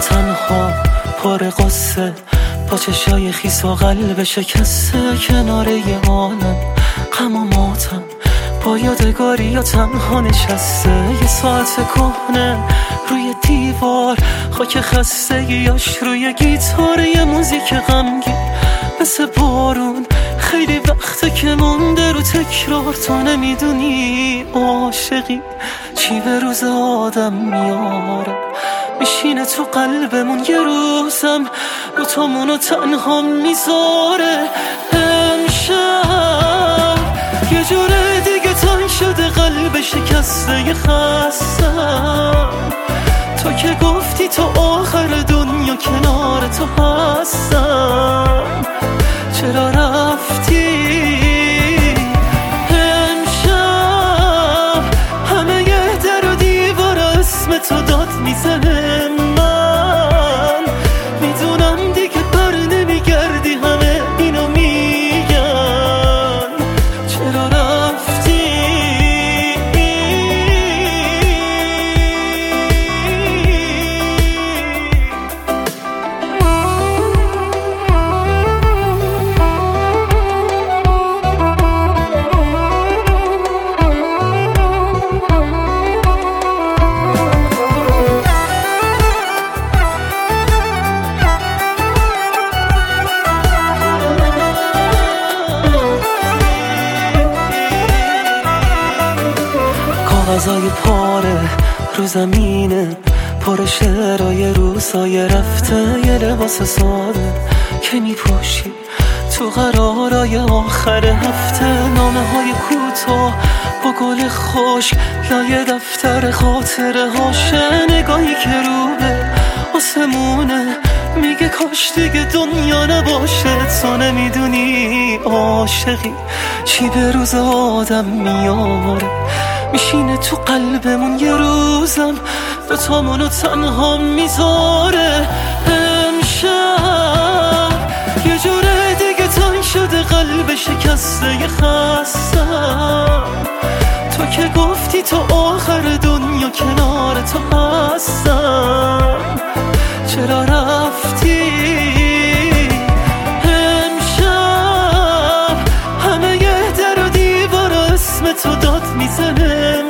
تنها پر قصه، با چشای خیس و قلب شکسته، کنار یه عالم غم و ماتم، با یادگاری یا تنها نشسته. یه ساعت کهنه روی دیوار، خاک خستگیاش روی گیتار، یه موزیک غمگین مثل بارون، خیلی وقته که مونده رو تکرار. تو نمیدونی عاشقی چی به روز آدم میاره، میشینه تو قلبمون یه روزم، دوتامونو تنها میذاره. امشب یه جوره دیگه تنگ شده قلب شکسته یه خستم، تو که گفتی تو آخر دنیا کنار تو هستم، چرا رفتی؟ امشب همه یه در و دیوار اسم تو داد میزنه، من میدونم دیگه بر نمیگردی، همه اینو میگن، چرا رفتی؟ کاغذای پاره رو زمینه، پر شعرهای روزای رفته، یه لباس ساده که میپوشی تو قرارای آخر هفته، نامه های کوتاه با گل خوش لای دفتر خاطره هاشه، نگاهی که رو به آسمونه میگه کاش دیگه دنیا نباشه. تو نمیدونی عاشقی چی به روز آدم میاره، میشینه تو قلبمون یه روزم، دوتامونو تنها میذاره. امشب یه جوره دیگه تنگ شده قلب شکسته یه خستم، تو که گفتی تو آخر دنیا کنار تو هستم، چرا رفتی؟ امشب همه یه در و دیوار اسم تو داد میزنه،